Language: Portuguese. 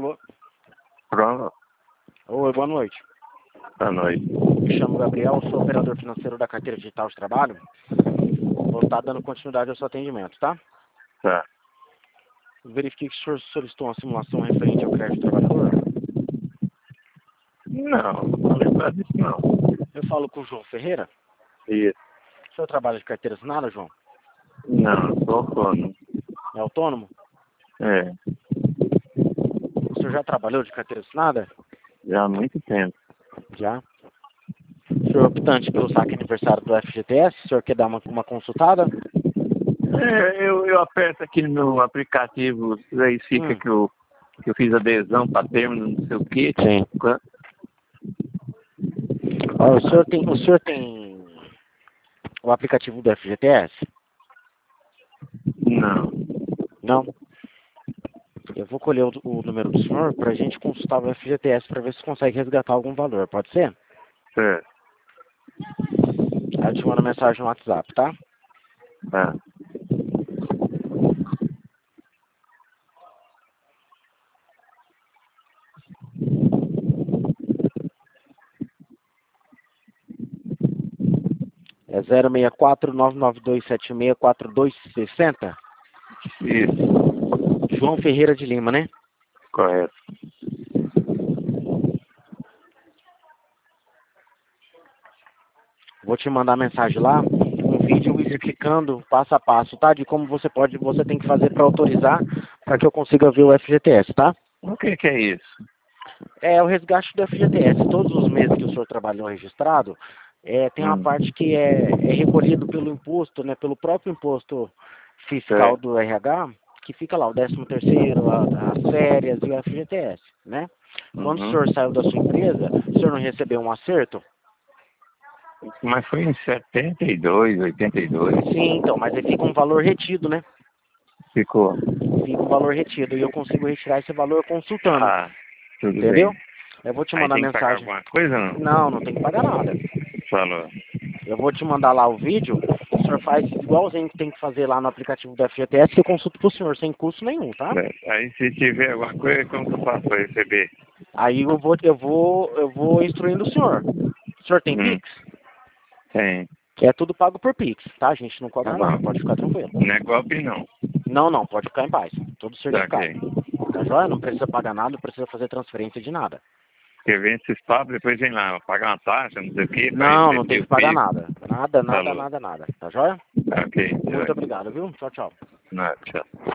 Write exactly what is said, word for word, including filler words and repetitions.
Alô? Pronto. Oi, boa noite. Boa noite. Me chamo Gabriel, sou operador financeiro da carteira digital de trabalho. Vou estar dando continuidade ao seu atendimento, tá? Tá. Verifiquei que o senhor solicitou uma simulação referente ao crédito trabalhador. Não, não lembro disso não. Eu falo com o João Ferreira. Isso. O senhor trabalha de carteira assinada, João? Não, sou autônomo. É autônomo? É, O senhor já trabalhou de carteira assinada? já há muito tempo. Já. O senhor é optante pelo saque aniversário do F G T S? O senhor quer dar uma, uma consultada? É, eu, eu aperto aqui no aplicativo, aí fica Hum. que, eu, que eu fiz adesão para término, não sei o quê. Sim. Quanto? Ó, o senhor tem, o senhor tem o aplicativo do F G T S? Não. Não. Eu vou colher o, o número do senhor para a gente consultar o F G T S para ver se consegue resgatar algum valor. Pode ser? É, Aí eu te mando mensagem no WhatsApp, tá? tá. É zero seis quatro nove nove dois sete seis quatro dois seis zero. Isso, João Ferreira de Lima, né? correto. Vou te mandar mensagem lá, um vídeo explicando passo a passo, tá? De como você pode, você tem que fazer para autorizar, para que eu consiga ver o F G T S, tá? O que que é isso? É o resgate do F G T S. Todos os meses que o senhor trabalhou registrado, é, tem uma Hum, parte que é, é recolhido pelo imposto, né? Pelo próprio imposto fiscal é. do R H, que fica lá o décimo terceiro, a- as férias e o F G T S, né? Quando o Uhum. senhor saiu da sua empresa, o senhor não recebeu um acerto? Mas foi em setenta e dois, oitenta e dois. Sim, então, mas aí fica um valor retido, né? Ficou. Fica um valor retido e eu consigo retirar esse valor consultando, Ah, tudo entendeu? bem. Eu vou te Aí mandar tem que pagar mensagem. alguma coisa ou não? Não, não tem que pagar nada. Falou. Eu vou te mandar lá o vídeo, o senhor faz igualzinho que tem que fazer lá no aplicativo do F G T S, que eu consulto pro senhor, sem custo nenhum, tá? É, aí se tiver alguma coisa, como que eu faço para receber? Aí eu vou, eu vou, eu vou instruindo o senhor. O senhor tem Hum, Pix? tem. É tudo pago por Pix, tá? A gente não Tá cobra nada, bom. pode ficar tranquilo. Não é golpe não. Não, não, pode ficar em paz. Tudo Tá certificado. ok. Tá joia? Não precisa pagar nada, não precisa fazer transferência de nada. Porque vem esses papos, depois vem lá, pagar uma taxa, não sei o quê, para Não, não tem receber que o pagar Pix. nada. Nada, nada, Falou. nada, nada. Tá joia? Tá ok. Muito obrigado, viu? Tchau, tchau. Não, tchau.